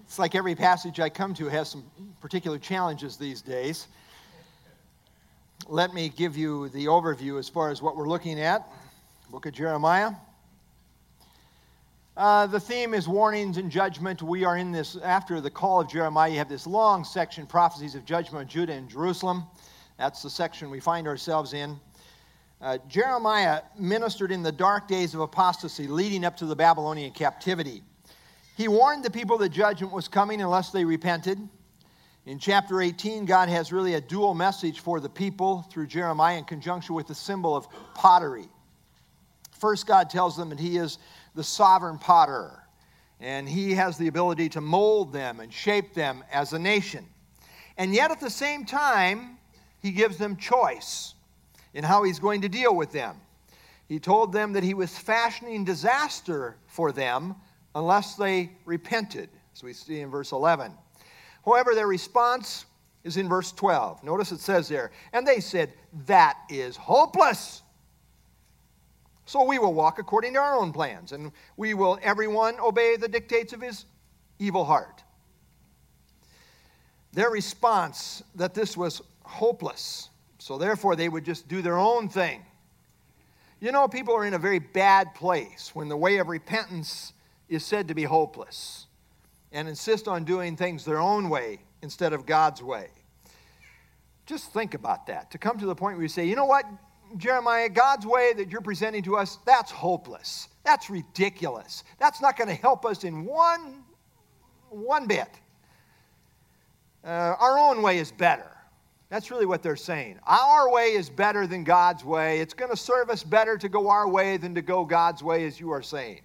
It's like every passage I come to has some particular challenges these days. Let me give you the overview as far as what we're looking at. Book of Jeremiah. The theme is warnings and judgment. We are in this, after the call of Jeremiah, you have this long section, prophecies of judgment on Judah and Jerusalem. That's the section we find ourselves in. Jeremiah ministered in the dark days of apostasy leading up to the Babylonian captivity. He warned the people that judgment was coming unless they repented. In chapter 18, God has really a dual message for the people through Jeremiah in conjunction with the symbol of pottery. First, God tells them that he is the sovereign potter, and he has the ability to mold them and shape them as a nation. And yet at the same time, he gives them choice in how he's going to deal with them. He told them that he was fashioning disaster for them unless they repented, as we see in verse 11. However, their response is in verse 12. Notice it says there, and they said, "That is hopeless. So we will walk according to our own plans, and we will everyone obey the dictates of his evil heart." Their response that this was hopeless, so therefore they would just do their own thing. You know, people are in a very bad place when the way of repentance is said to be hopeless and insist on doing things their own way instead of God's way. Just think about that. To come to the point where you say, you know what, Jeremiah, God's way that you're presenting to us, that's hopeless. That's ridiculous. That's not going to help us in one bit. Our own way is better. That's really what they're saying. Our way is better than God's way. It's going to serve us better to go our way than to go God's way, as you are saying.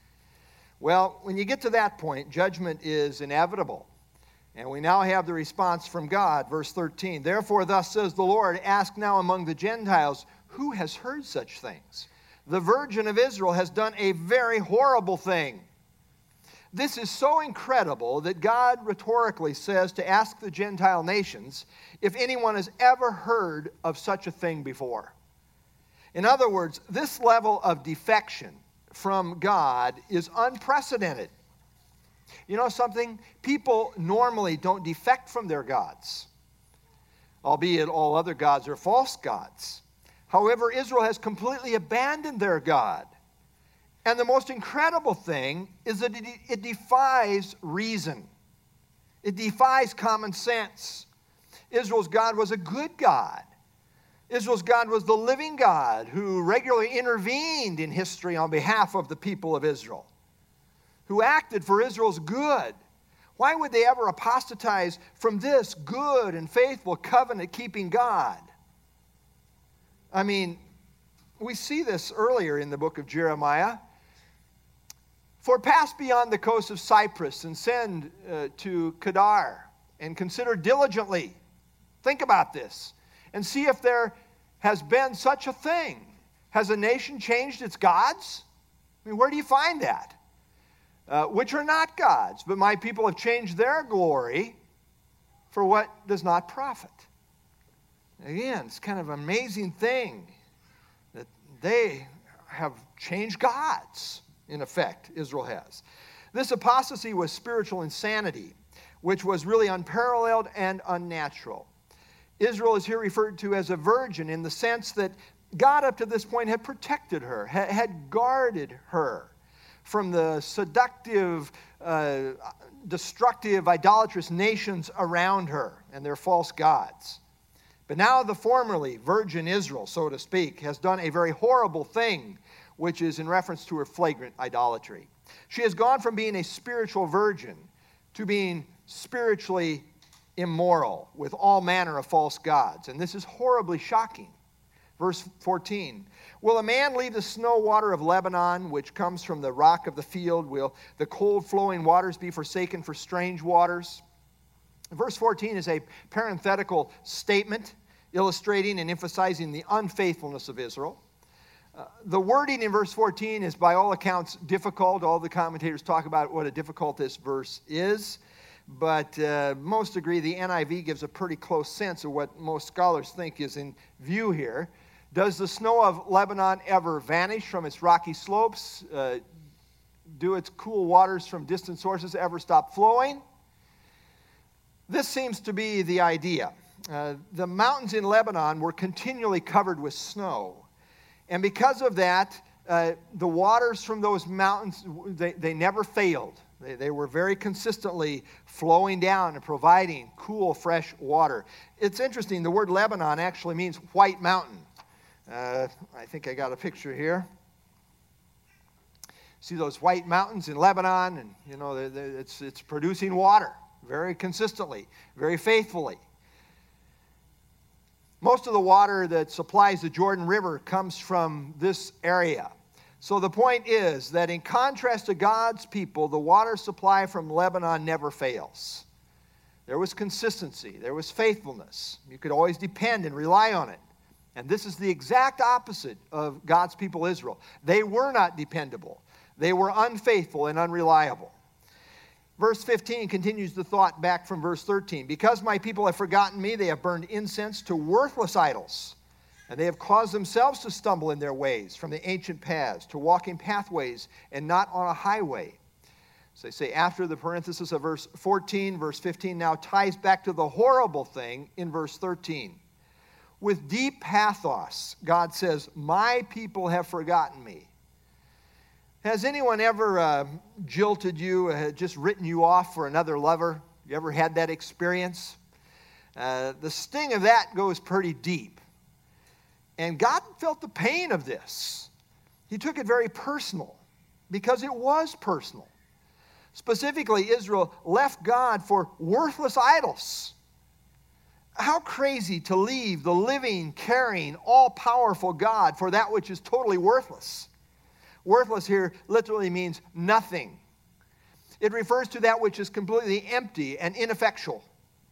Well, when you get to that point, judgment is inevitable. And we now have the response from God, verse 13. "Therefore, thus says the Lord, ask now among the Gentiles, who has heard such things? The Virgin of Israel has done a very horrible thing." This is so incredible that God rhetorically says to ask the Gentile nations if anyone has ever heard of such a thing before. In other words, this level of defection from God is unprecedented. You know something? People normally don't defect from their gods, albeit all other gods are false gods. However, Israel has completely abandoned their God. And the most incredible thing is that it defies reason. It defies common sense. Israel's God was a good God. Israel's God was the living God who regularly intervened in history on behalf of the people of Israel, who acted for Israel's good. Why would they ever apostatize from this good and faithful covenant-keeping God? I mean, we see this earlier in the book of Jeremiah. "For pass beyond the coast of Cyprus and send to Kedar and consider diligently." Think about this and see if there has been such a thing. Has a nation changed its gods? I mean, where do you find that? "Which are not gods, but my people have changed their glory for what does not profit." Again, it's kind of an amazing thing that they have changed gods. In effect, Israel has. This apostasy was spiritual insanity, which was really unparalleled and unnatural. Israel is here referred to as a virgin in the sense that God up to this point had protected her, had guarded her from the seductive, destructive, idolatrous nations around her and their false gods. But now the formerly virgin Israel, so to speak, has done a very horrible thing, which is in reference to her flagrant idolatry. She has gone from being a spiritual virgin to being spiritually immoral with all manner of false gods. And this is horribly shocking. Verse 14, "Will a man leave the snow water of Lebanon, which comes from the rock of the field? Will the cold flowing waters be forsaken for strange waters?" Verse 14 is a parenthetical statement illustrating and emphasizing the unfaithfulness of Israel. The wording in verse 14 is by all accounts difficult. All the commentators talk about what a difficult this verse is. But most agree the NIV gives a pretty close sense of what most scholars think is in view here. Does the snow of Lebanon ever vanish from its rocky slopes? do its cool waters from distant sources ever stop flowing? This seems to be the idea. The mountains in Lebanon were continually covered with snow. And because of that, the waters from those mountains, they never failed. They were very consistently flowing down and providing cool, fresh water. It's interesting, the word Lebanon actually means white mountain. I think I got a picture here. See those white mountains in Lebanon, and you know it's producing water very consistently, very faithfully. Most of the water that supplies the Jordan River comes from this area. So the point is that in contrast to God's people, the water supply from Lebanon never fails. There was consistency. There was faithfulness. You could always depend and rely on it. And this is the exact opposite of God's people Israel. They were not dependable. They were unfaithful and unreliable. Verse 15 continues the thought back from verse 13. Because my people have forgotten me, they have burned incense to worthless idols. And they have caused themselves to stumble in their ways from the ancient paths, to walk in pathways and not on a highway. So they say after the parenthesis of verse 14, verse 15 now ties back to the horrible thing in verse 13. With deep pathos, God says, my people have forgotten me. Has anyone ever jilted you, just written you off for another lover? You ever had that experience? The sting of that goes pretty deep. And God felt the pain of this. He took it very personal because it was personal. Specifically, Israel left God for worthless idols. How crazy to leave the living, caring, all-powerful God for that which is totally worthless. Worthless here literally means nothing. It refers to that which is completely empty and ineffectual.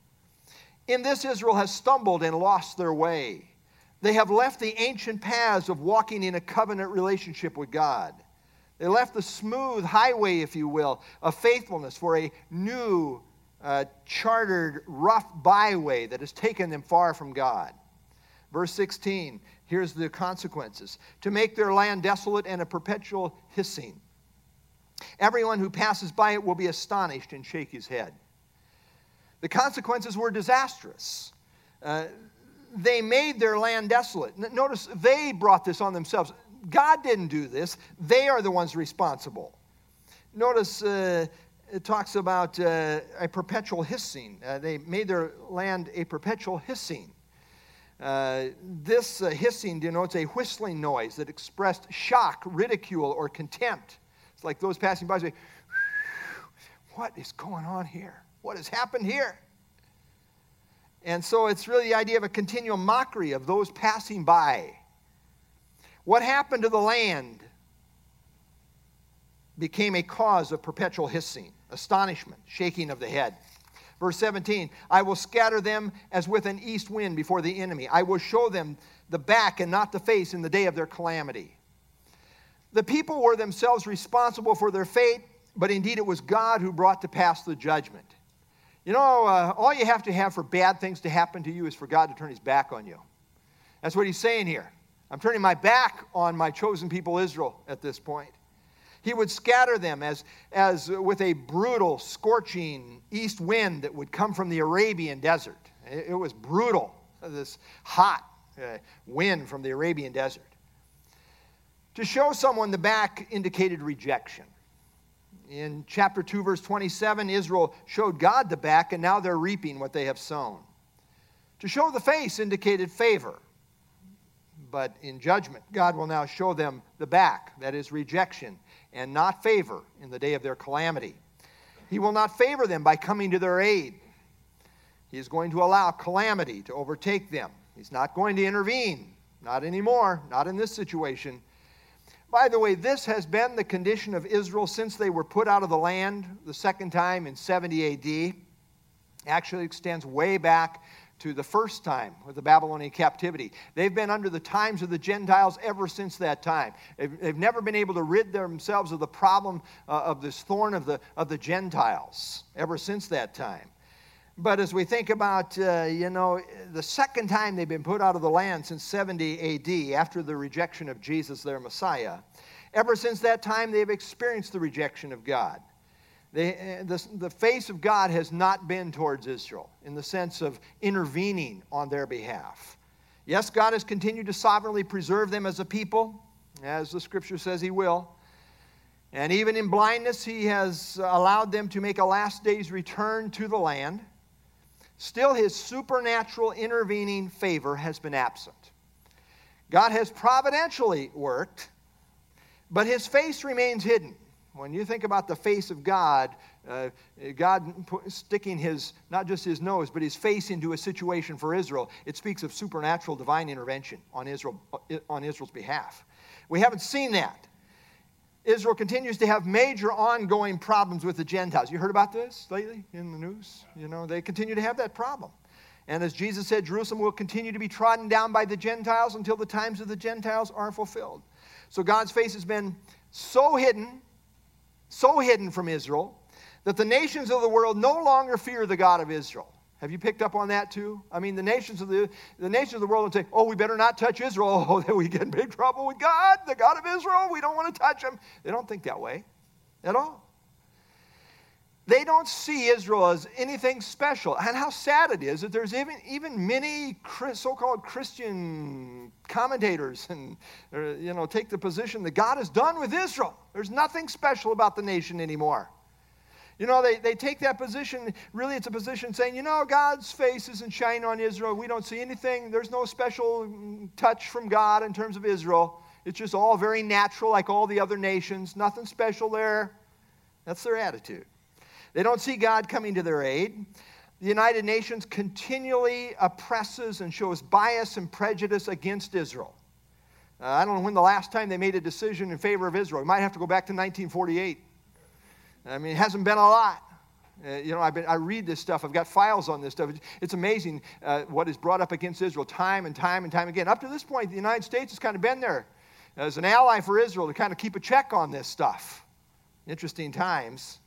In this, Israel has stumbled and lost their way. They have left the ancient paths of walking in a covenant relationship with God. They left the smooth highway, if you will, of faithfulness for a new, chartered, rough byway that has taken them far from God. Verse 16, here's the consequences. To make their land desolate and a perpetual hissing. Everyone who passes by it will be astonished and shake his head. The consequences were disastrous. They made their land desolate. Notice they brought this on themselves. God didn't do this. They are the ones responsible. Notice it talks about a perpetual hissing. They made their land a perpetual hissing. This hissing denotes a whistling noise that expressed shock, ridicule, or contempt. It's like those passing by say, what is going on here? What has happened here? And so it's really the idea of a continual mockery of those passing by. What happened to the land became a cause of perpetual hissing, astonishment, shaking of the head. Verse 17, I will scatter them as with an east wind before the enemy. I will show them the back and not the face in the day of their calamity. The people were themselves responsible for their fate, but indeed it was God who brought to pass the judgment. You know, all you have to have for bad things to happen to you is for God to turn his back on you. That's what he's saying here. I'm turning my back on my chosen people Israel at this point. He would scatter them as with a brutal, scorching east wind that would come from the Arabian desert. It was brutal, this hot wind from the Arabian desert. To show someone the back indicated rejection. In chapter 2, verse 27, Israel showed God the back, and now they're reaping what they have sown. To show the face indicated favor. But in judgment, God will now show them the back, that is rejection, and not favor in the day of their calamity. He will not favor them by coming to their aid. He is going to allow calamity to overtake them. He's not going to intervene. Not anymore. Not in this situation. By the way, this has been the condition of Israel since they were put out of the land the second time in 70 A.D. Actually extends way back to the first time with the Babylonian captivity. They've been under the times of the Gentiles ever since that time. They've never been able to rid themselves of the problem of this thorn of the Gentiles ever since that time. But as we think about, the second time they've been put out of the land since 70 A.D., after the rejection of Jesus, their Messiah, Ever since that time, they've experienced the rejection of God. The face of God has not been towards Israel in the sense of intervening on their behalf. Yes, God has continued to sovereignly preserve them as a people, as the Scripture says He will. And even in blindness, He has allowed them to make a last day's return to the land. Still, His supernatural intervening favor has been absent. God has providentially worked, but His face remains hidden. When you think about the face of God, God sticking not just His nose, but His face into a situation for Israel, it speaks of supernatural divine intervention on Israel's behalf. We haven't seen that. Israel continues to have major ongoing problems with the Gentiles. You heard about this lately in the news? They continue to have that problem. And as Jesus said, Jerusalem will continue to be trodden down by the Gentiles until the times of the Gentiles are fulfilled. So God's face has been so hidden from Israel, that the nations of the world no longer fear the God of Israel. Have you picked up on that too? I mean, the nations of the world would say, oh, we better not touch Israel. Oh, then we get in big trouble with God, the God of Israel. We don't want to touch Him. They don't think that way at all. They don't see Israel as anything special. And how sad it is that there's even many so-called Christian commentators and take the position that God is done with Israel. There's nothing special about the nation anymore. They take that position. Really, it's a position saying, God's face isn't shining on Israel. We don't see anything. There's no special touch from God in terms of Israel. It's just all very natural like all the other nations. Nothing special there. That's their attitude. They don't see God coming to their aid. The United Nations continually oppresses and shows bias and prejudice against Israel. I don't know when the last time they made a decision in favor of Israel. We might have to go back to 1948. I mean, it hasn't been a lot. I read this stuff. I've got files on this stuff. It's amazing what is brought up against Israel time and time again. Up to this point, the United States has kind of been there as an ally for Israel to kind of keep a check on this stuff. Interesting times.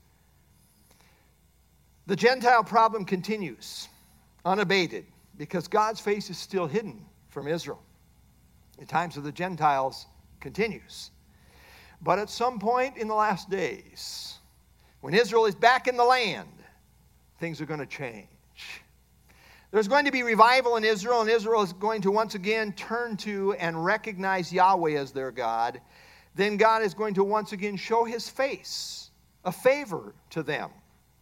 The Gentile problem continues unabated because God's face is still hidden from Israel. The times of the Gentiles continues. But at some point in the last days, when Israel is back in the land, things are going to change. There's going to be revival in Israel, and Israel is going to once again turn to and recognize Yahweh as their God. Then God is going to once again show His face, a favor to them.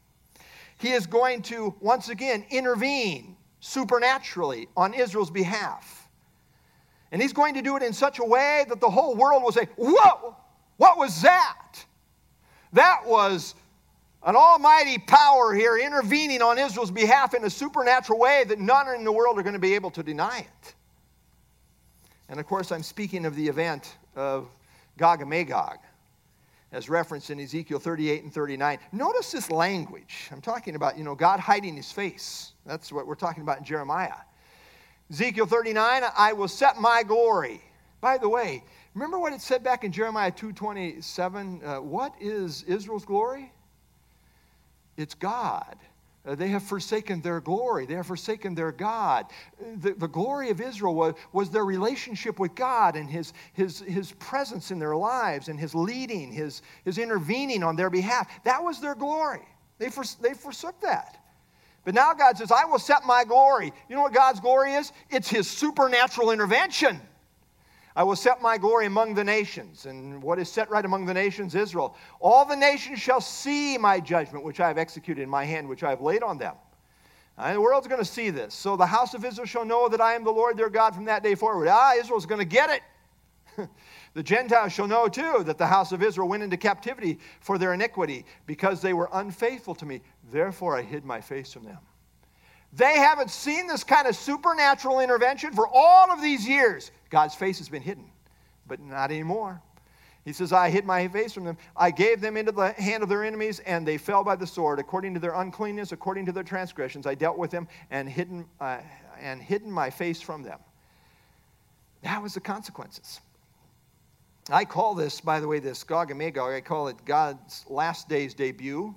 He is going to once again intervene supernaturally on Israel's behalf. And He's going to do it in such a way that the whole world will say, whoa, what was that? That was an almighty power here intervening on Israel's behalf in a supernatural way that none in the world are going to be able to deny it. And of course, I'm speaking of the event of Gog and Magog, as referenced in Ezekiel 38 and 39. Notice this language. I'm talking about, God hiding His face. That's what we're talking about in Jeremiah. Ezekiel 39, I will set my glory. By the way, remember what it said back in Jeremiah 2:27? What is Israel's glory? It's God. They have forsaken their glory. They have forsaken their God. The glory of Israel was their relationship with God and His presence in their lives and His leading, His intervening on their behalf. That was their glory. They forsook that. But now God says, I will set my glory. You know what God's glory is? It's His supernatural intervention. I will set my glory among the nations. And what is set right among the nations? Israel. All the nations shall see my judgment, which I have executed in my hand, which I have laid on them. And the world's going to see this. So the house of Israel shall know that I am the Lord their God from that day forward. Israel's going to get it. The Gentiles shall know too that the house of Israel went into captivity for their iniquity, because they were unfaithful to me. Therefore I hid my face from them. They haven't seen this kind of supernatural intervention for all of these years. God's face has been hidden, but not anymore. He says, I hid my face from them. I gave them into the hand of their enemies, and they fell by the sword. According to their uncleanness, according to their transgressions, I dealt with them and hidden my face from them. That was the consequences. I call this, by the way, this Gog and Magog, I call it God's last days debut.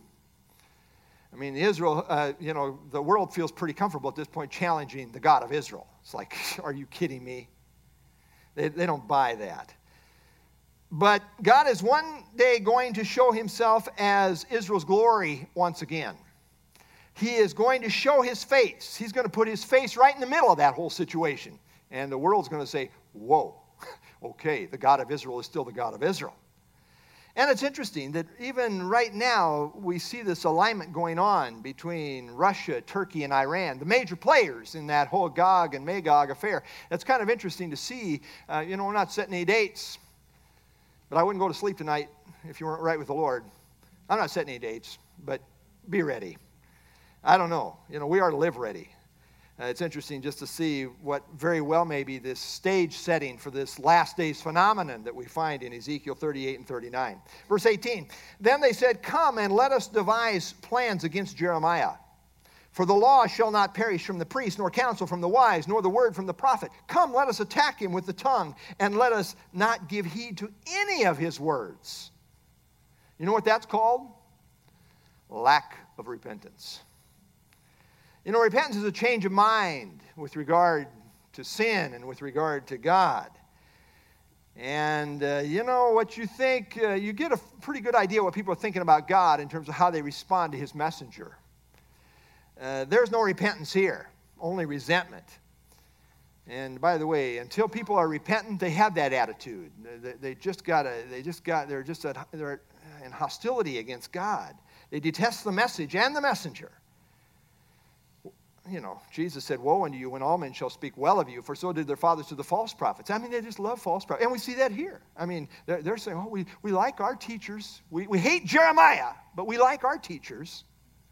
I mean, Israel, the world feels pretty comfortable at this point challenging the God of Israel. It's like, are you kidding me? They don't buy that. But God is one day going to show himself as Israel's glory once again. He is going to show his face. He's going to put his face right in the middle of that whole situation. And the world's going to say, whoa, okay, the God of Israel is still the God of Israel. And it's interesting that even right now, we see this alignment going on between Russia, Turkey, and Iran, the major players in that whole Gog and Magog affair. It's kind of interesting to see. We're not setting any dates, but I wouldn't go to sleep tonight if you weren't right with the Lord. I'm not setting any dates, but be ready. I don't know. We are to live ready. It's interesting just to see what very well may be this stage setting for this last days phenomenon that we find in Ezekiel 38 and 39. Verse 18, then they said, come and let us devise plans against Jeremiah. For the law shall not perish from the priest, nor counsel from the wise, nor the word from the prophet. Come, let us attack him with the tongue, and let us not give heed to any of his words. You know what that's called? Lack of repentance. Repentance is a change of mind with regard to sin and with regard to God. And what you think, you get a pretty good idea what people are thinking about God in terms of how they respond to his messenger. There's no repentance here, only resentment. And by the way, until people are repentant, they have that attitude. They're in hostility against God. They detest the message and the messenger. Jesus said, woe unto you when all men shall speak well of you, for so did their fathers to the false prophets. They just love false prophets. And we see that here. They're saying, we like our teachers. We hate Jeremiah, but we like our teachers.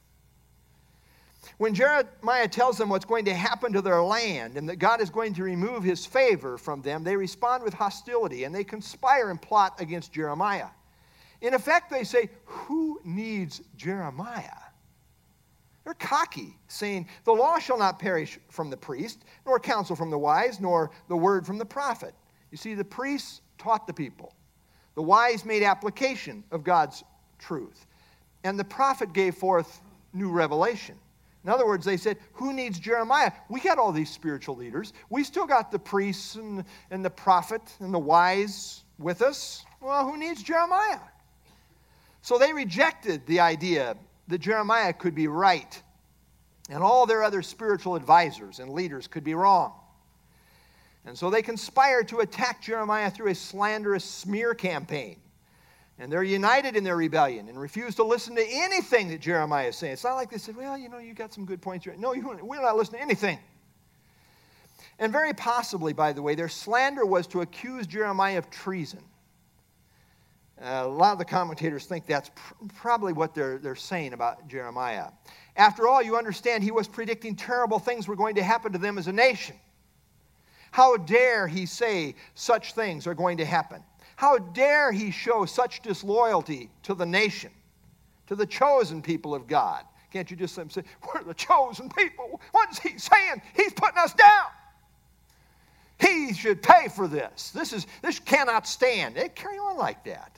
When Jeremiah tells them what's going to happen to their land and that God is going to remove his favor from them, they respond with hostility and they conspire and plot against Jeremiah. In effect, they say, who needs Jeremiah? They're cocky, saying, the law shall not perish from the priest, nor counsel from the wise, nor the word from the prophet. You see, the priests taught the people. The wise made application of God's truth. And the prophet gave forth new revelation. In other words, they said, who needs Jeremiah? We got all these spiritual leaders. We still got the priests and the prophet and the wise with us. Well, who needs Jeremiah? So they rejected the idea that Jeremiah could be right and all their other spiritual advisors and leaders could be wrong. And so they conspired to attack Jeremiah through a slanderous smear campaign. And they're united in their rebellion and refuse to listen to anything that Jeremiah is saying. It's not like they said, well, you got some good points. No, we're not listening to anything. And very possibly, by the way, their slander was to accuse Jeremiah of treason. A lot of the commentators think that's probably what they're saying about Jeremiah. After all, you understand he was predicting terrible things were going to happen to them as a nation. How dare he say such things are going to happen? How dare he show such disloyalty to the nation, to the chosen people of God? Can't you just say, we're the chosen people? What is he saying? He's putting us down. He should pay for this. This cannot stand. They carry on like that.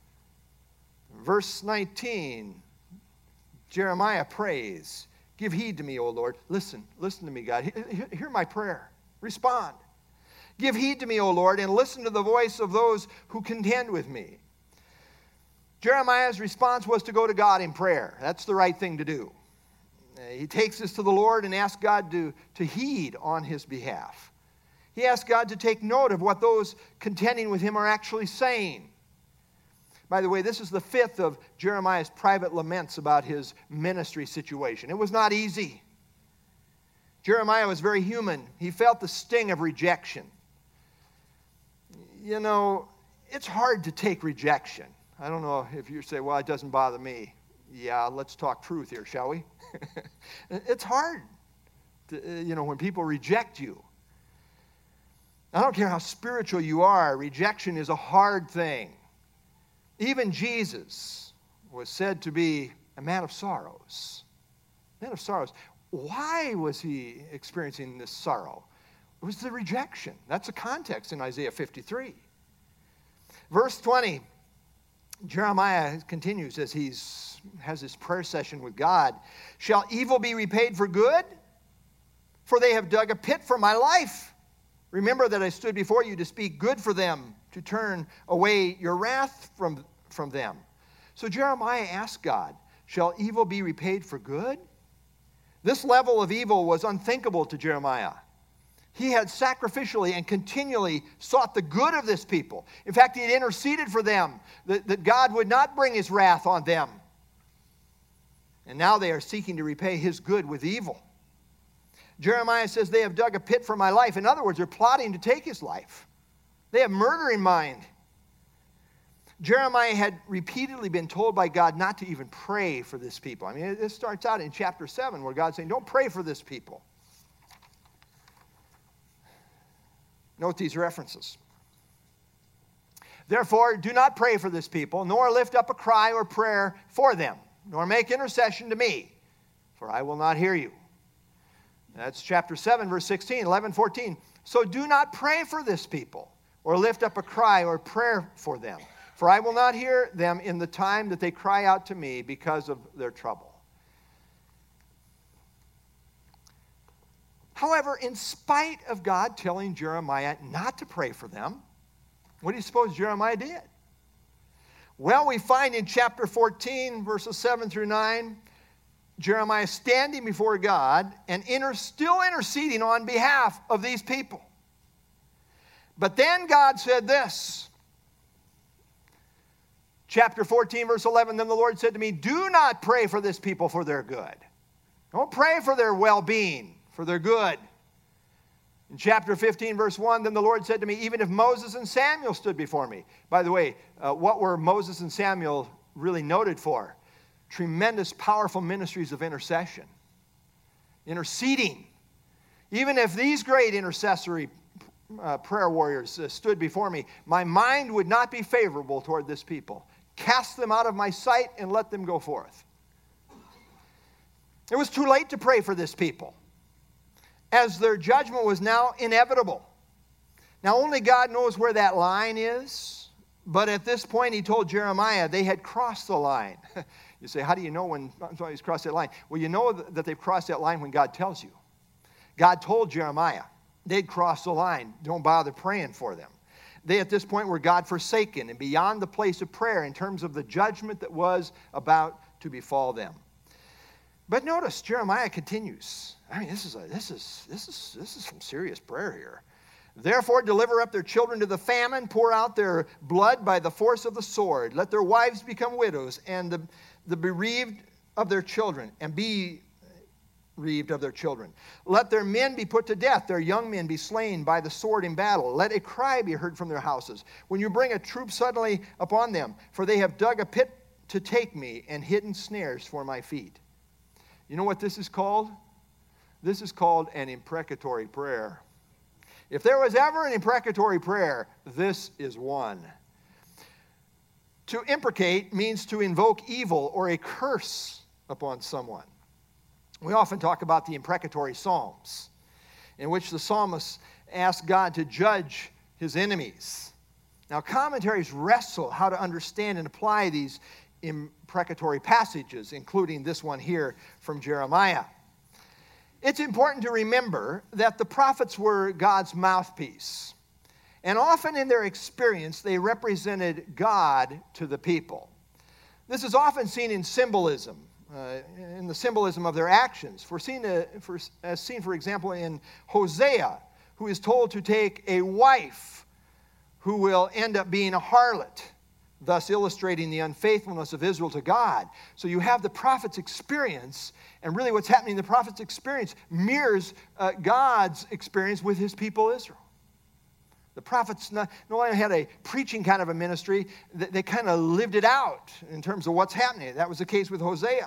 Verse 19, Jeremiah prays, give heed to me, O Lord. Listen to me, God. Hear my prayer. Respond. Give heed to me, O Lord, and listen to the voice of those who contend with me. Jeremiah's response was to go to God in prayer. That's the right thing to do. He takes this to the Lord and asks God to heed on his behalf. He asks God to take note of what those contending with him are actually saying. By the way, this is the fifth of Jeremiah's private laments about his ministry situation. It was not easy. Jeremiah was very human. He felt the sting of rejection. It's hard to take rejection. I don't know if you say, well, it doesn't bother me. Yeah, let's talk truth here, shall we? It's hard, when people reject you. I don't care how spiritual you are, rejection is a hard thing. Even Jesus was said to be a man of sorrows. Man of sorrows. Why was he experiencing this sorrow? It was the rejection. That's the context in Isaiah 53. Verse 20, Jeremiah continues as he has his prayer session with God. Shall evil be repaid for good? For they have dug a pit for my life. Remember that I stood before you to speak good for them to turn away your wrath from them. So Jeremiah asked God, shall evil be repaid for good? This level of evil was unthinkable to Jeremiah. He had sacrificially and continually sought the good of this people. In fact, he had interceded for them, that God would not bring his wrath on them. And now they are seeking to repay his good with evil. Jeremiah says, they have dug a pit for my life. In other words, they're plotting to take his life. They have murder in mind. Jeremiah had repeatedly been told by God not to even pray for this people. I mean, this starts out in chapter 7 where God's saying, don't pray for this people. Note these references. Therefore, do not pray for this people, nor lift up a cry or prayer for them, nor make intercession to me, for I will not hear you. That's chapter 7, verse 16, 11, 14. So do not pray for this people, or lift up a cry or prayer for them, for I will not hear them in the time that they cry out to me because of their trouble. However, in spite of God telling Jeremiah not to pray for them, what do you suppose Jeremiah did? Well, we find in chapter 14, verses 7 through 9, Jeremiah standing before God and still interceding on behalf of these people. But then God said this, chapter 14, verse 11, then the Lord said to me, do not pray for this people for their good. Don't pray for their well-being, for their good. In chapter 15, verse 1, then the Lord said to me, even if Moses and Samuel stood before me. By the way, what were Moses and Samuel really noted for? Tremendous, powerful ministries of intercession. Interceding. Even if these great intercessory prayer warriors stood before me, my mind would not be favorable toward this people. Cast them out of my sight and let them go forth. It was too late to pray for this people, as their judgment was now inevitable. Now, only God knows where that line is, but at this point, he told Jeremiah they had crossed the line. You say, how do you know when somebody's crossed that line? Well, you know that they've crossed that line when God tells you. God told Jeremiah they'd crossed the line. Don't bother praying for them. They, at this point, were God-forsaken and beyond the place of prayer in terms of the judgment that was about to befall them. But notice, Jeremiah continues. I mean, this is some serious prayer here. Therefore, deliver up their children to the famine, pour out their blood by the force of the sword. Let their wives become widows, and the bereaved of their children, and be bereaved of their children. Let their men be put to death, their young men be slain by the sword in battle. Let a cry be heard from their houses when you bring a troop suddenly upon them, for they have dug a pit to take me and hidden snares for my feet. You know what this is called? This is called an imprecatory prayer. If there was ever an imprecatory prayer, this is one. To imprecate means to invoke evil or a curse upon someone. We often talk about the imprecatory Psalms, in which the psalmist asks God to judge his enemies. Now, commentaries wrestle how to understand and apply these imprecatory passages, including this one here from Jeremiah. It's important to remember that the prophets were God's mouthpiece. And often in their experience, they represented God to the people. This is often seen in symbolism, in the symbolism of their actions. As seen, for example, in Hosea, who is told to take a wife who will end up being a harlot, thus illustrating the unfaithfulness of Israel to God. So you have the prophet's experience, and really what's happening in the prophet's experience mirrors God's experience with his people Israel. The prophets not only had a preaching kind of a ministry, they kind of lived it out in terms of what's happening. That was the case with Hosea.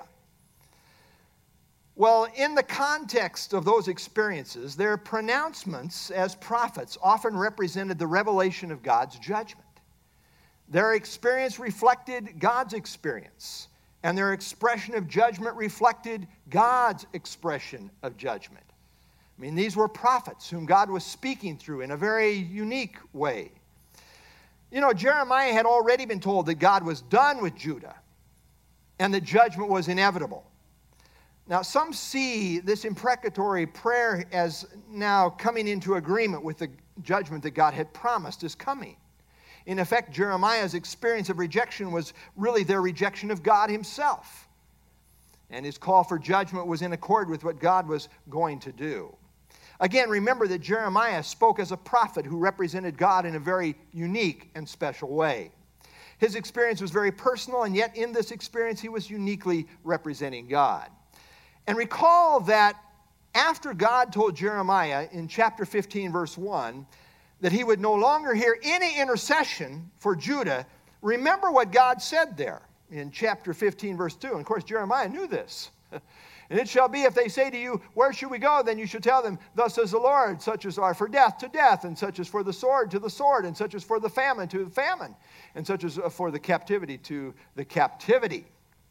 Well, in the context of those experiences, their pronouncements as prophets often represented the revelation of God's judgment. Their experience reflected God's experience, and their expression of judgment reflected God's expression of judgment. I mean, these were prophets whom God was speaking through in a very unique way. You know, Jeremiah had already been told that God was done with Judah and that judgment was inevitable. Now, some see this imprecatory prayer as now coming into agreement with the judgment that God had promised is coming. In effect, Jeremiah's experience of rejection was really their rejection of God himself. And his call for judgment was in accord with what God was going to do. Again, remember that Jeremiah spoke as a prophet who represented God in a very unique and special way. His experience was very personal, and yet in this experience he was uniquely representing God. And recall that after God told Jeremiah in chapter 15, verse 1, that he would no longer hear any intercession for Judah, remember what God said there in chapter 15, verse 2. And of course, Jeremiah knew this. And it shall be, if they say to you, where should we go? Then you should tell them, thus says the Lord, such as are for death to death, and such as for the sword to the sword, and such as for the famine to the famine, and such as for the captivity to the captivity.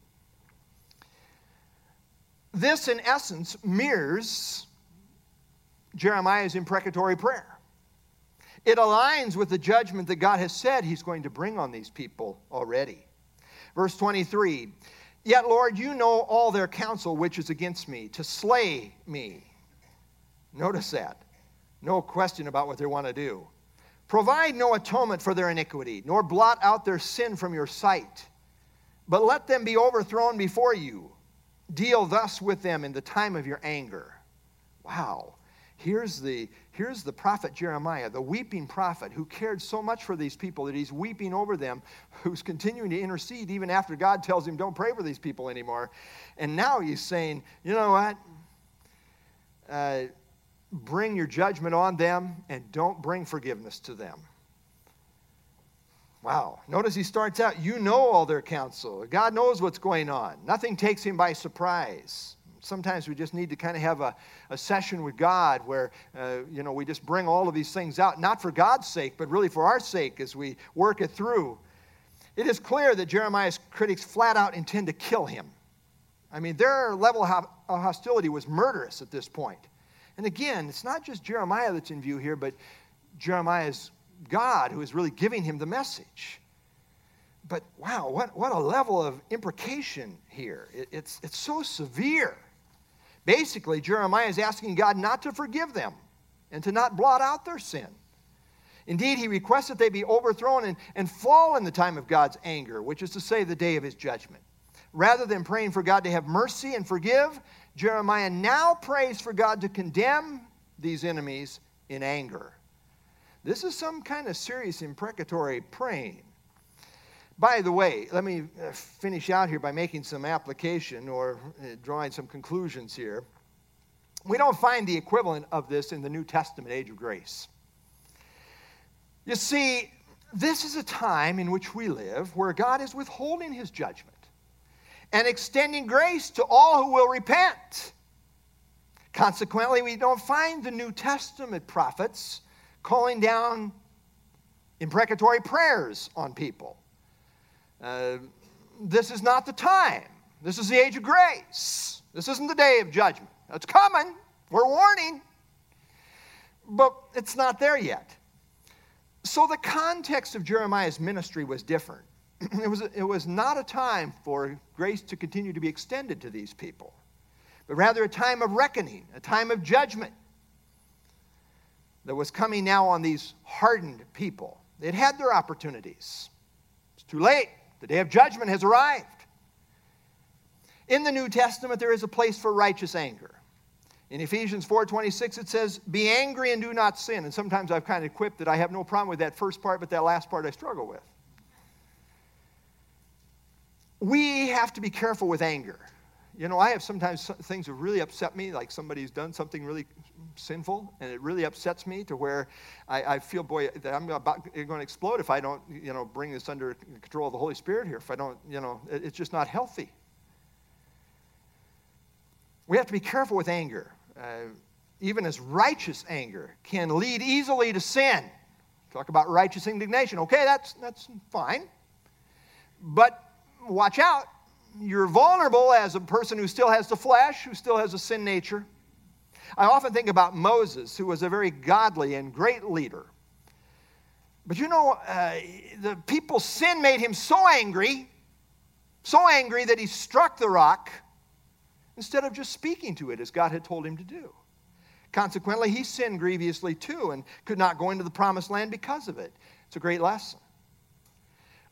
This, in essence, mirrors Jeremiah's imprecatory prayer. It aligns with the judgment that God has said he's going to bring on these people already. Verse 23, yet, Lord, you know all their counsel which is against me, to slay me. Notice that. No question about what they want to do. Provide no atonement for their iniquity, nor blot out their sin from your sight. But let them be overthrown before you. Deal thus with them in the time of your anger. Wow. Here's the prophet Jeremiah, the weeping prophet who cared so much for these people that he's weeping over them, who's continuing to intercede even after God tells him don't pray for these people anymore. And now he's saying, you know what? Bring your judgment on them and don't bring forgiveness to them. Wow. Notice he starts out, you know all their counsel. God knows what's going on. Nothing takes him by surprise. Sometimes we just need to kind of have a session with God where, we just bring all of these things out, not for God's sake, but really for our sake as we work it through. It is clear that Jeremiah's critics flat out intend to kill him. I mean, their level of hostility was murderous at this point. And again, it's not just Jeremiah that's in view here, but Jeremiah's God who is really giving him the message. But wow, what a level of imprecation here. It's so severe. Basically, Jeremiah is asking God not to forgive them and to not blot out their sin. Indeed, he requests that they be overthrown and fall in the time of God's anger, which is to say the day of his judgment. Rather than praying for God to have mercy and forgive, Jeremiah now prays for God to condemn these enemies in anger. This is some kind of serious imprecatory praying. By the way, let me finish out here by making some application or drawing some conclusions here. We don't find the equivalent of this in the New Testament age of grace. You see, this is a time in which we live where God is withholding his judgment and extending grace to all who will repent. Consequently, we don't find the New Testament prophets calling down imprecatory prayers on people. This is not the time. This is the age of grace. This isn't the day of judgment. It's coming. We're warning. But it's not there yet. So the context of Jeremiah's ministry was different. It was not a time for grace to continue to be extended to these people, but rather a time of reckoning, a time of judgment that was coming now on these hardened people. They'd had their opportunities. It's too late. The day of judgment has arrived. In the New Testament, there is a place for righteous anger. In Ephesians 4:26, it says, be angry and do not sin. And sometimes I've kind of quipped that I have no problem with that first part, but that last part I struggle with. We have to be careful with anger. You know, I have sometimes things that really upset me, like somebody's done something really sinful, and it really upsets me to where I feel, boy, that I'm about going to explode if I don't, bring this under control of the Holy Spirit here. If I don't, it's just not healthy. We have to be careful with anger. Even as righteous anger can lead easily to sin. Talk about righteous indignation. Okay, that's fine. But watch out. You're vulnerable as a person who still has the flesh, who still has a sin nature. I often think about Moses, who was a very godly and great leader. But the people's sin made him so angry that he struck the rock instead of just speaking to it as God had told him to do. Consequently, he sinned grievously too and could not go into the promised land because of it. It's a great lesson.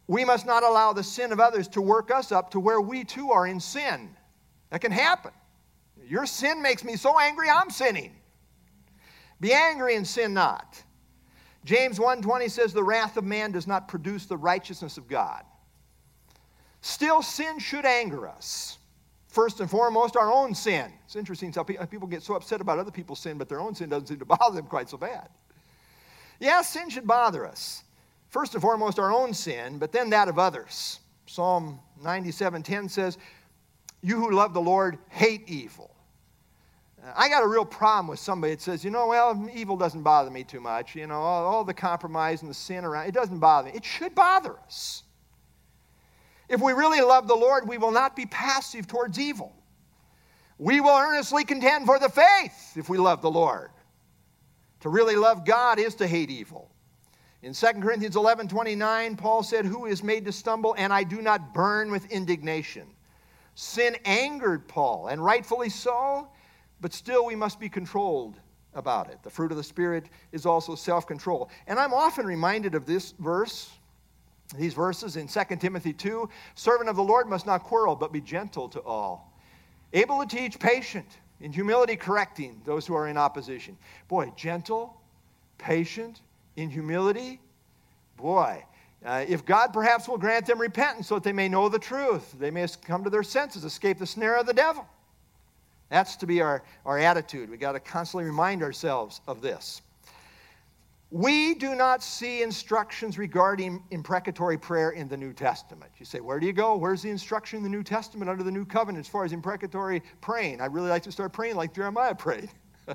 We must not allow the sin of others to work us up to where we too are in sin. That can happen. Your sin makes me so angry, I'm sinning. Be angry and sin not. James 1:20 says, the wrath of man does not produce the righteousness of God. Still, sin should anger us. First and foremost, our own sin. It's interesting how people get so upset about other people's sin, but their own sin doesn't seem to bother them quite so bad. Yes, sin should bother us. First and foremost, our own sin, but then that of others. Psalm 97:10 says, you who love the Lord hate evil. I got a real problem with somebody that says, well, evil doesn't bother me too much. All the compromise and the sin around, it doesn't bother me. It should bother us. If we really love the Lord, we will not be passive towards evil. We will earnestly contend for the faith if we love the Lord. To really love God is to hate evil. In 2 Corinthians 11:29, Paul said, who is made to stumble, and I do not burn with indignation. Sin angered Paul, and rightfully so, but still we must be controlled about it. The fruit of the Spirit is also self-control. And I'm often reminded of this verse, these verses in 2 Timothy 2, servant of the Lord must not quarrel, but be gentle to all. Able to teach, patient, in humility correcting those who are in opposition. Boy, gentle, patient, in humility. Boy, if God perhaps will grant them repentance so that they may know the truth, they may come to their senses, escape the snare of the devil. That's to be our attitude. We've got to constantly remind ourselves of this. We do not see instructions regarding imprecatory prayer in the New Testament. You say, where do you go? Where's the instruction in the New Testament under the New Covenant as far as imprecatory praying? I'd really like to start praying like Jeremiah prayed.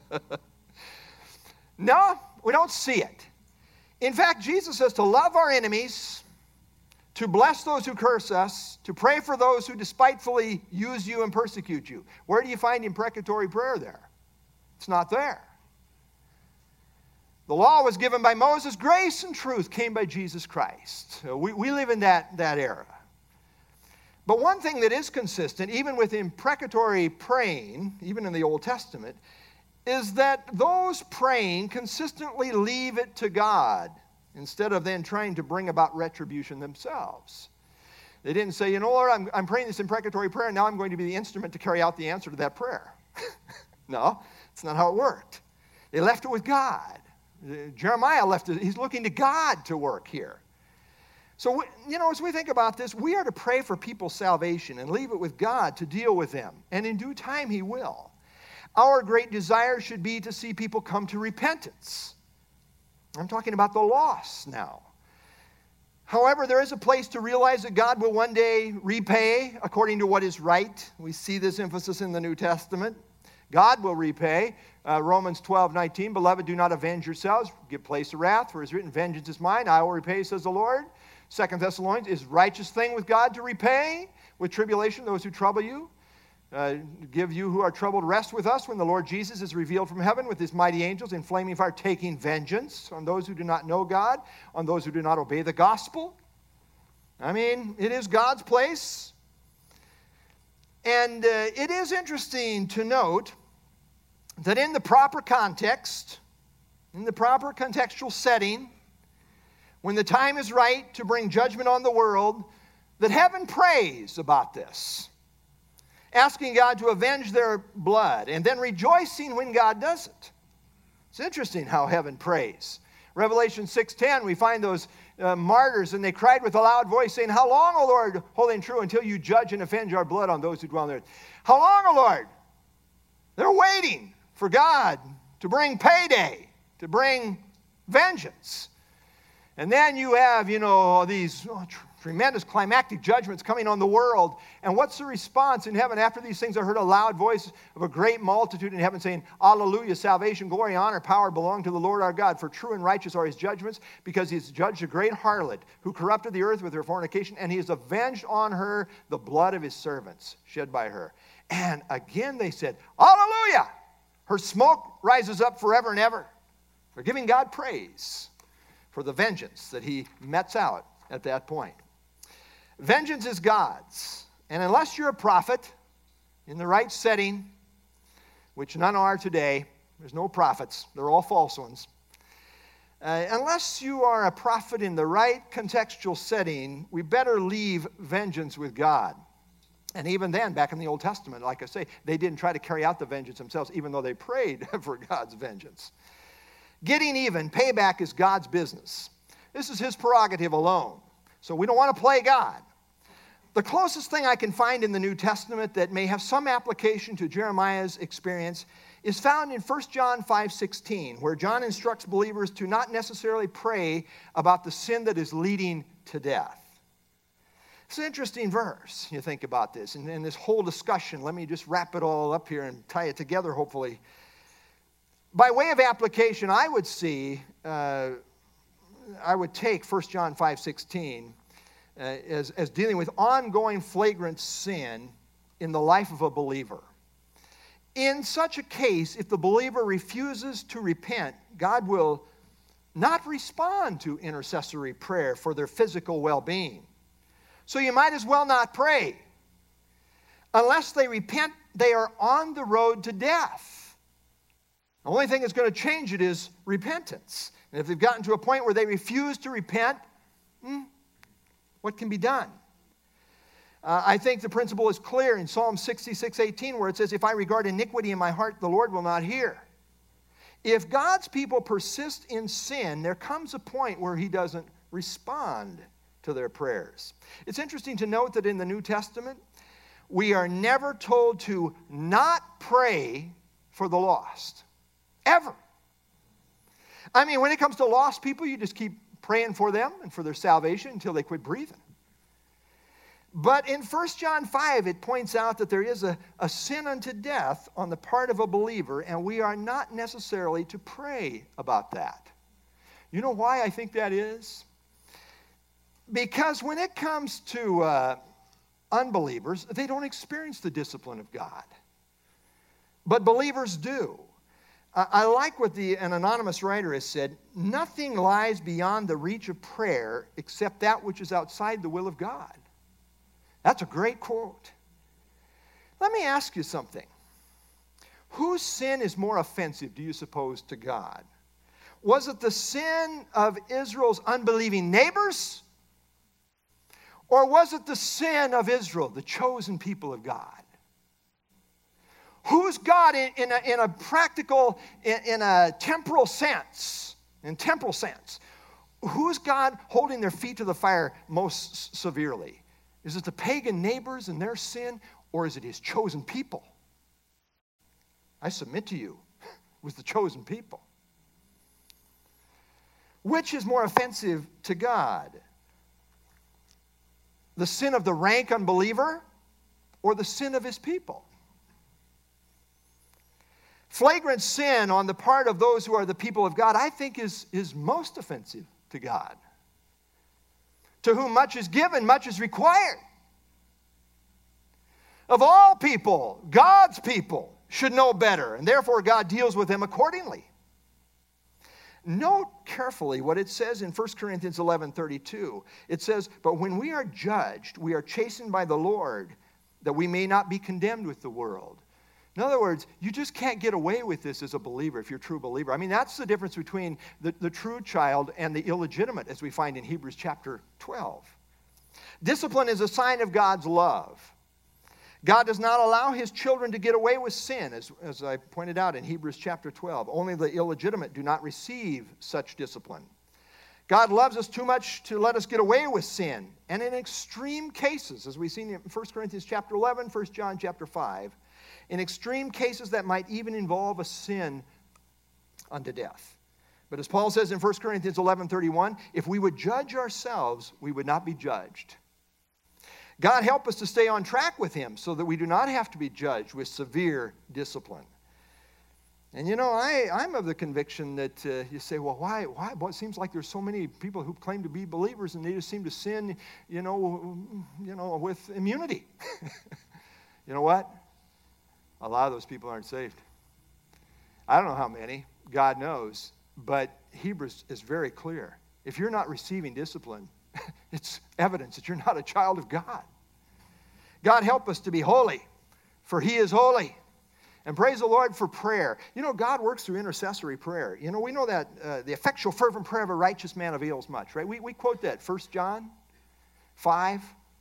No, we don't see it. In fact, Jesus says to love our enemies, to bless those who curse us, to pray for those who despitefully use you and persecute you. Where do you find imprecatory prayer there? It's not there. The law was given by Moses. Grace and truth came by Jesus Christ. We live in that era. But one thing that is consistent, even with imprecatory praying, even in the Old Testament, is that those praying consistently leave it to God instead of then trying to bring about retribution themselves. They didn't say, Lord, I'm praying this imprecatory prayer, and now I'm going to be the instrument to carry out the answer to that prayer. No, it's not how it worked. They left it with God. Jeremiah left it. He's looking to God to work here. So, as we think about this, we are to pray for people's salvation and leave it with God to deal with them. And in due time, He will. Our great desire should be to see people come to repentance. I'm talking about the lost now. However, there is a place to realize that God will one day repay according to what is right. We see this emphasis in the New Testament. God will repay. Romans 12:19, beloved, do not avenge yourselves. Give place to wrath, for it is written, vengeance is mine, I will repay, says the Lord. 2 Thessalonians, is righteous thing with God to repay with tribulation those who trouble you. Give you who are troubled rest with us when the Lord Jesus is revealed from heaven with his mighty angels in flaming fire, taking vengeance on those who do not know God, on those who do not obey the gospel. I mean, it is God's place. And it is interesting to note that in the proper context, in the proper contextual setting, when the time is right to bring judgment on the world, that heaven prays about this, asking God to avenge their blood, and then rejoicing when God does it. It's interesting how heaven prays. Revelation 6:10, we find those martyrs, and they cried with a loud voice, saying, how long, O Lord, holy and true, until you judge and avenge our blood on those who dwell on the earth? How long, O Lord? They're waiting for God to bring payday, to bring vengeance. And then you have, these tremendous climactic judgments coming on the world. And what's the response in heaven? After these things, I heard a loud voice of a great multitude in heaven saying, Alleluia, salvation, glory, honor, power belong to the Lord our God. For true and righteous are his judgments, because he has judged a great harlot who corrupted the earth with her fornication, and he has avenged on her the blood of his servants shed by her. And again they said, Alleluia! Her smoke rises up forever and ever. They're giving God praise for the vengeance that he metes out at that point. Vengeance is God's. And unless you're a prophet in the right setting, which none are today, there's no prophets, they're all false ones. Unless you are a prophet in the right contextual setting, we better leave vengeance with God. And even then, back in the Old Testament, like I say, they didn't try to carry out the vengeance themselves, even though they prayed for God's vengeance. Getting even, payback, is God's business. This is his prerogative alone. So we don't want to play God. The closest thing I can find in the New Testament that may have some application to Jeremiah's experience is found in 1 John 5:16, where John instructs believers to not necessarily pray about the sin that is leading to death. It's an interesting verse, you think about this, and this whole discussion. Let me just wrap it all up here and tie it together, hopefully. By way of application, I would take 1 John 5:16 as dealing with ongoing flagrant sin in the life of a believer. In such a case, if the believer refuses to repent, God will not respond to intercessory prayer for their physical well-being. So you might as well not pray. Unless they repent, they are on the road to death. The only thing that's going to change it is repentance. And if they've gotten to a point where they refuse to repent, what can be done? I think the principle is clear in Psalm 66:18, where it says, "If I regard iniquity in my heart, the Lord will not hear." If God's people persist in sin, there comes a point where he doesn't respond to their prayers. It's interesting to note that in the New Testament, we are never told to not pray for the lost. Ever. I mean, when it comes to lost people, you just keep praying for them and for their salvation until they quit breathing. But in 1 John 5, it points out that there is a sin unto death on the part of a believer, and we are not necessarily to pray about that. You know why I think that is? Because when it comes to unbelievers, they don't experience the discipline of God. But believers do. I like what an anonymous writer has said: nothing lies beyond the reach of prayer except that which is outside the will of God. That's a great quote. Let me ask you something. Whose sin is more offensive, do you suppose, to God? Was it the sin of Israel's unbelieving neighbors? Or was it the sin of Israel, the chosen people of God? Who's God in a practical, in a temporal sense? Who's God holding their feet to the fire most severely? Is it the pagan neighbors and their sin, or is it his chosen people? I submit to you, it was the chosen people. Which is more offensive to God? The sin of the rank unbeliever or the sin of his people? Flagrant sin on the part of those who are the people of God, I think, is most offensive to God. To whom much is given, much is required. Of all people, God's people should know better, and therefore God deals with them accordingly. Note carefully what it says in 1 Corinthians 11:32. It says, "But when we are judged, we are chastened by the Lord, that we may not be condemned with the world." In other words, you just can't get away with this as a believer if you're a true believer. I mean, that's the difference between the true child and the illegitimate, as we find in Hebrews chapter 12. Discipline is a sign of God's love. God does not allow his children to get away with sin, as I pointed out in Hebrews chapter 12. Only the illegitimate do not receive such discipline. God loves us too much to let us get away with sin. And in extreme cases, as we've seen in 1 Corinthians chapter 11, 1 John chapter 5, in extreme cases that might even involve a sin unto death. But as Paul says in 1 Corinthians 11:31, if we would judge ourselves, we would not be judged. God help us to stay on track with him so that we do not have to be judged with severe discipline. And you know, I'm of the conviction that you say, well, why? Well, it seems like there's so many people who claim to be believers and they just seem to sin, with immunity. You know what? A lot of those people aren't saved. I don't know how many. God knows. But Hebrews is very clear. If you're not receiving discipline, it's evidence that you're not a child of God. God help us to be holy, for he is holy. And praise the Lord for prayer. You know, God works through intercessory prayer. You know, we know that the effectual, fervent prayer of a righteous man avails much, right? We quote that, 1 John 5,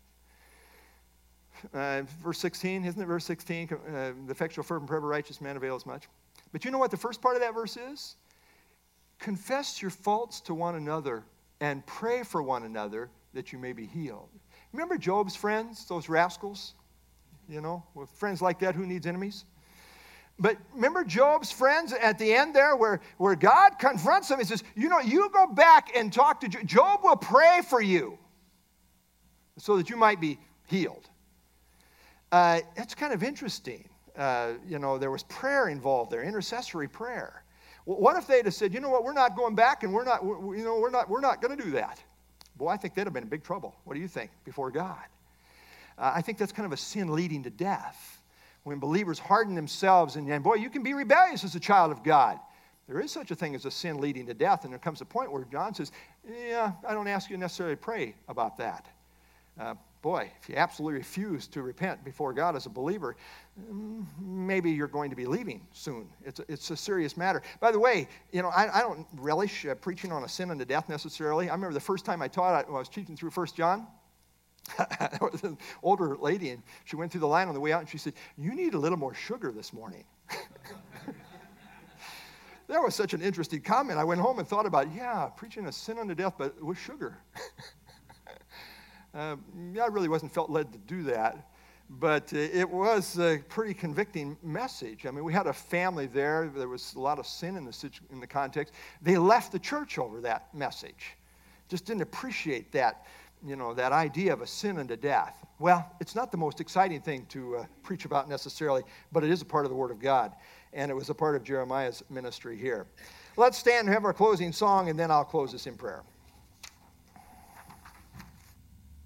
verse 16, isn't it verse 16? The effectual, fervent prayer of a righteous man avails much. But you know what the first part of that verse is? Confess your faults to one another and pray for one another that you may be healed. Remember Job's friends, those rascals? You know, with friends like that, who needs enemies? But remember Job's friends at the end there where God confronts him. He says, you know, you go back and talk to Job. Job will pray for you so that you might be healed. That's kind of interesting. You know, there was prayer involved there, intercessory prayer. Well, what if they'd have said, you know what, we're not going back and we're not going to do that? Boy, I think they'd have been in big trouble. What do you think before God? I think that's kind of a sin leading to death. When believers harden themselves, and boy, you can be rebellious as a child of God. There is such a thing as a sin leading to death, and there comes a point where John says, yeah, I don't ask you necessarily to pray about that. Boy, if you absolutely refuse to repent before God as a believer, maybe you're going to be leaving soon. It's a serious matter. By the way, you know, I don't relish preaching on a sin unto death necessarily. I remember the first time I taught it, when I was teaching through 1 John. There was an older lady, and she went through the line on the way out, and she said, you need a little more sugar this morning. That was such an interesting comment. I went home and thought about, preaching a sin unto death, but with sugar. I really wasn't felt led to do that, but it was a pretty convicting message. I mean, we had a family there. There was a lot of sin in the context. They left the church over that message. Just didn't appreciate that, you know, that idea of a sin unto death. Well, it's not the most exciting thing to preach about necessarily, but it is a part of the Word of God, and it was a part of Jeremiah's ministry here. Let's stand and have our closing song, and then I'll close this in prayer.